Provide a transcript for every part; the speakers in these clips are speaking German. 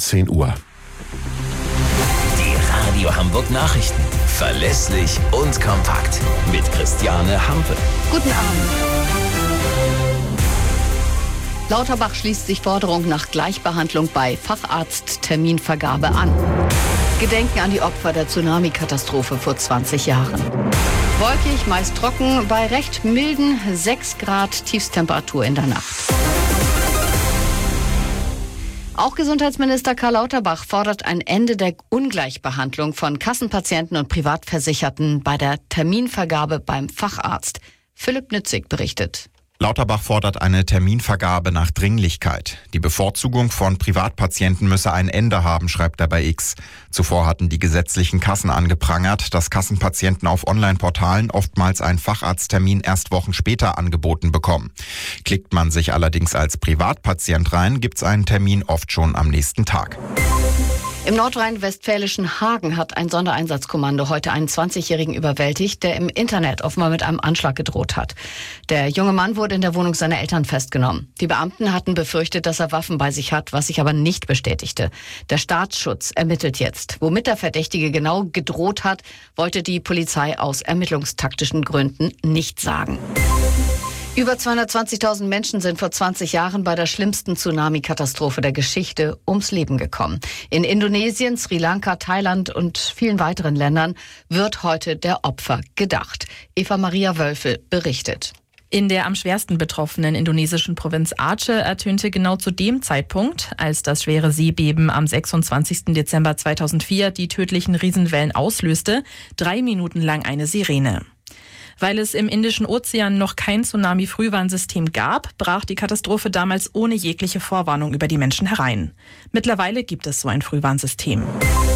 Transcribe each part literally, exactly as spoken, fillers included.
zehn Uhr. Die Radio Hamburg Nachrichten. Verlässlich und kompakt. Mit Christiane Hampe. Guten Abend. Lauterbach schließt sich Forderung nach Gleichbehandlung bei Facharztterminvergabe an. Gedenken an die Opfer der Tsunami-Katastrophe vor zwanzig Jahren. Wolkig, meist trocken, bei recht milden sechs Grad Tiefstemperatur in der Nacht. Auch Gesundheitsminister Karl Lauterbach fordert ein Ende der Ungleichbehandlung von Kassenpatienten und Privatversicherten bei der Terminvergabe beim Facharzt. Philipp Nützig berichtet. Lauterbach fordert eine Terminvergabe nach Dringlichkeit. Die Bevorzugung von Privatpatienten müsse ein Ende haben, schreibt er bei X. Zuvor hatten die gesetzlichen Kassen angeprangert, dass Kassenpatienten auf Online-Portalen oftmals einen Facharzttermin erst Wochen später angeboten bekommen. Klickt man sich allerdings als Privatpatient rein, gibt's einen Termin oft schon am nächsten Tag. Im nordrhein-westfälischen Hagen hat ein Sondereinsatzkommando heute einen zwanzigjährigen überwältigt, der im Internet offenbar mit einem Anschlag gedroht hat. Der junge Mann wurde in der Wohnung seiner Eltern festgenommen. Die Beamten hatten befürchtet, dass er Waffen bei sich hat, was sich aber nicht bestätigte. Der Staatsschutz ermittelt jetzt. Womit der Verdächtige genau gedroht hat, wollte die Polizei aus ermittlungstaktischen Gründen nicht sagen. Über zweihundertzwanzigtausend Menschen sind vor zwanzig Jahren bei der schlimmsten Tsunami-Katastrophe der Geschichte ums Leben gekommen. In Indonesien, Sri Lanka, Thailand und vielen weiteren Ländern wird heute der Opfer gedacht. Eva Maria Wölfel berichtet. In der am schwersten betroffenen indonesischen Provinz Aceh ertönte genau zu dem Zeitpunkt, als das schwere Seebeben am sechsundzwanzigsten Dezember zweitausendvier die tödlichen Riesenwellen auslöste, drei Minuten lang eine Sirene. Weil es im Indischen Ozean noch kein Tsunami-Frühwarnsystem gab, brach die Katastrophe damals ohne jegliche Vorwarnung über die Menschen herein. Mittlerweile gibt es so ein Frühwarnsystem.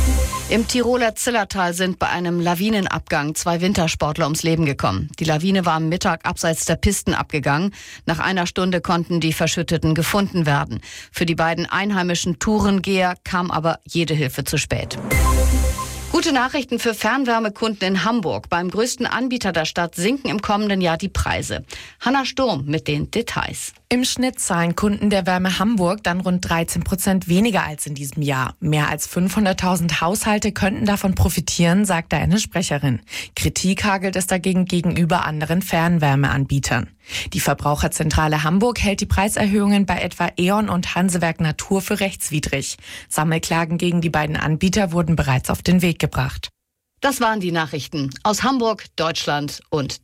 Im Tiroler Zillertal sind bei einem Lawinenabgang zwei Wintersportler ums Leben gekommen. Die Lawine war am Mittag abseits der Pisten abgegangen. Nach einer Stunde konnten die Verschütteten gefunden werden. Für die beiden einheimischen Tourengeher kam aber jede Hilfe zu spät. Gute Nachrichten für Fernwärmekunden in Hamburg. Beim größten Anbieter der Stadt sinken im kommenden Jahr die Preise. Hanna Sturm mit den Details. Im Schnitt zahlen Kunden der Wärme Hamburg dann rund dreizehn Prozent weniger als in diesem Jahr. Mehr als fünfhunderttausend Haushalte könnten davon profitieren, sagte eine Sprecherin. Kritik hagelt es dagegen gegenüber anderen Fernwärmeanbietern. Die Verbraucherzentrale Hamburg hält die Preiserhöhungen bei etwa E.ON und Hansewerk Natur für rechtswidrig. Sammelklagen gegen die beiden Anbieter wurden bereits auf den Weg gebracht. Das waren die Nachrichten aus Hamburg, Deutschland und